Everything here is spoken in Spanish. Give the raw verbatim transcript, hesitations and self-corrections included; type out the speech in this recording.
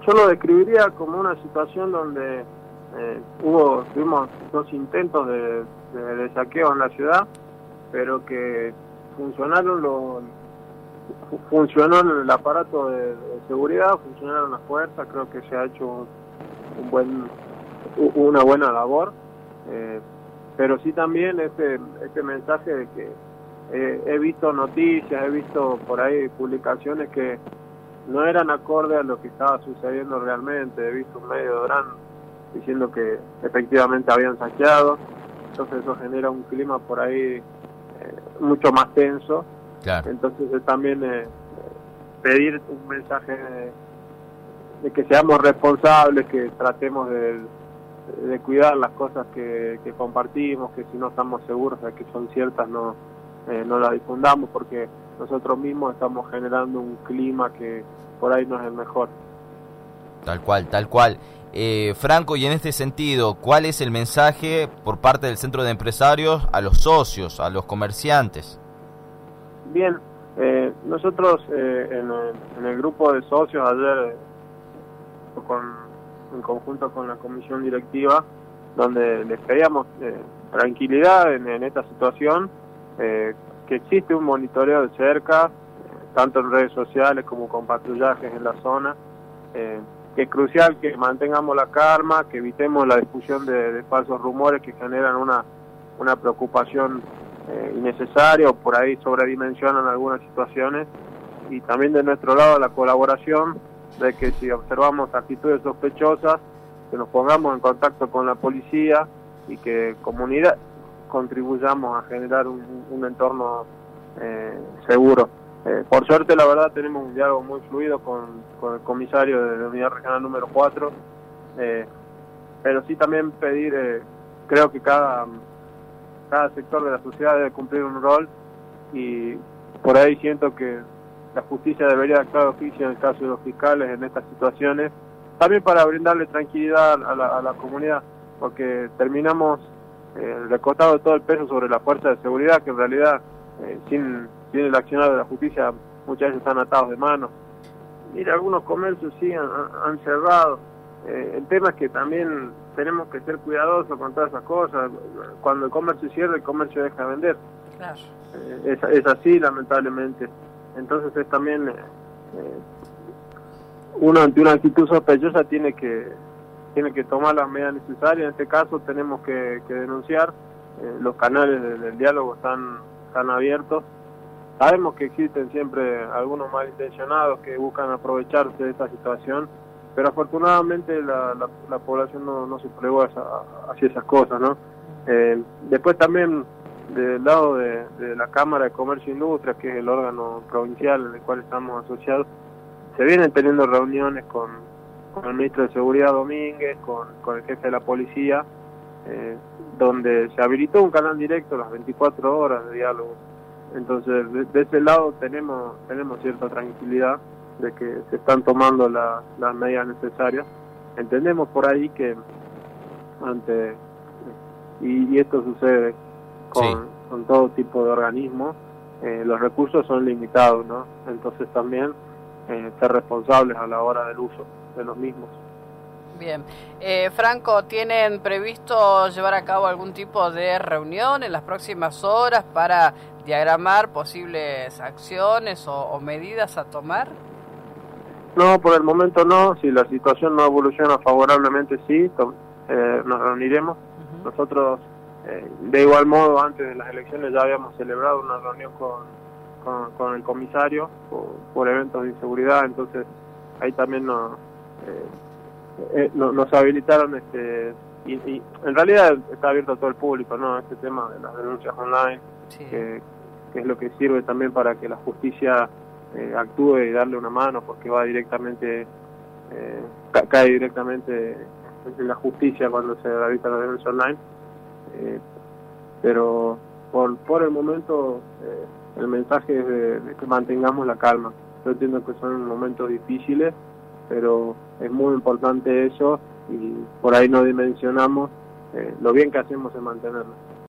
yo lo describiría como una situación donde eh, hubo, tuvimos dos intentos de, de, de saqueo en la ciudad, pero que funcionaron los, funcionó el aparato de, de seguridad, funcionaron las fuerzas, creo que se ha hecho un, un buen, una buena labor, eh, pero sí también este, este mensaje de que eh, he visto noticias, he visto por ahí publicaciones que no eran acorde a lo que estaba sucediendo realmente. He visto un medio de Orán diciendo que efectivamente habían saqueado, entonces eso genera un clima por ahí eh, mucho más tenso. Claro. Entonces es también eh, pedir un mensaje de, de que seamos responsables, que tratemos de, de cuidar las cosas que, que compartimos, que si no estamos seguros de que son ciertas no, eh, no las difundamos, porque nosotros mismos estamos generando un clima que por ahí no es el mejor. Tal cual, tal cual. Eh, Franco, y en este sentido, ¿cuál es el mensaje por parte del Centro de Empresarios a los socios, a los comerciantes? Bien, eh, nosotros eh, en, el, en el grupo de socios ayer, eh, con, en conjunto con la comisión directiva, donde les pedíamos eh, tranquilidad en, en esta situación, eh, que existe un monitoreo de cerca, eh, tanto en redes sociales como con patrullajes en la zona, eh, que es crucial que mantengamos la calma, que evitemos la difusión de, de falsos rumores que generan una, una preocupación eh, innecesaria o por ahí sobredimensionan algunas situaciones, y también de nuestro lado la colaboración de que si observamos actitudes sospechosas, que nos pongamos en contacto con la policía y que comunidad contribuyamos a generar un, un entorno eh, seguro. Eh, por suerte, la verdad, tenemos un diálogo muy fluido con, con el comisario de la unidad regional número cuatro, eh, pero sí también pedir, eh, creo que cada, cada sector de la sociedad debe cumplir un rol, y por ahí siento que la justicia debería actuar de oficio en el caso de los fiscales en estas situaciones, también para brindarle tranquilidad a la, a la comunidad, porque terminamos eh, recostado todo el peso sobre la fuerza de seguridad, que en realidad eh, sin, sin el accionar de la justicia muchas veces están atados de manos. Mira, algunos comercios sí han, han cerrado. Eh, el tema es que también tenemos que ser cuidadosos con todas esas cosas. Cuando el comercio cierra, el comercio deja de vender. Claro. Eh, es, es así, lamentablemente. Entonces es también... Eh, eh, uno ante una actitud sospechosa tiene que tiene que tomar las medidas necesarias. En este caso tenemos que, que denunciar. Eh, los canales del, del diálogo están, están abiertos. Sabemos que existen siempre algunos malintencionados que buscan aprovecharse de esta situación, pero afortunadamente la, la, la población no, no se plegó a esa, hacia esas cosas, ¿no? Eh, después también del lado de, de la Cámara de Comercio e Industria, que es el órgano provincial en el cual estamos asociados, se vienen teniendo reuniones con, con el ministro de Seguridad Domínguez, con, con el jefe de la policía, eh, donde se habilitó un canal directo las veinticuatro horas de diálogo. Entonces, de, de ese lado tenemos tenemos cierta tranquilidad de que se están tomando la, las medidas necesarias. Entendemos por ahí que ante y, y esto sucede con, sí. con todo tipo de organismos, eh, los recursos son limitados, ¿no? Entonces también Eh, ser responsables a la hora del uso de los mismos. Bien. Eh, Franco, ¿tienen previsto llevar a cabo algún tipo de reunión en las próximas horas para diagramar posibles acciones o, o medidas a tomar? No, por el momento no. Si la situación no evoluciona favorablemente, sí, eh, nos reuniremos. Uh-huh. Nosotros, eh, de igual modo, antes de las elecciones ya habíamos celebrado una reunión con Con, con el comisario por, por eventos de inseguridad, entonces ahí también nos, eh, eh, nos, nos habilitaron, este y, y en realidad está abierto a todo el público, ¿no? Este tema de las denuncias online, sí. que, que es lo que sirve también para que la justicia eh, actúe y darle una mano, porque va directamente, eh, ca- cae directamente en la justicia cuando se realiza la denuncia online, eh, pero por, por el momento eh, el mensaje es de, de que mantengamos la calma. Yo entiendo que son momentos difíciles, pero es muy importante eso, y por ahí no dimensionamos eh, lo bien que hacemos en mantenerla.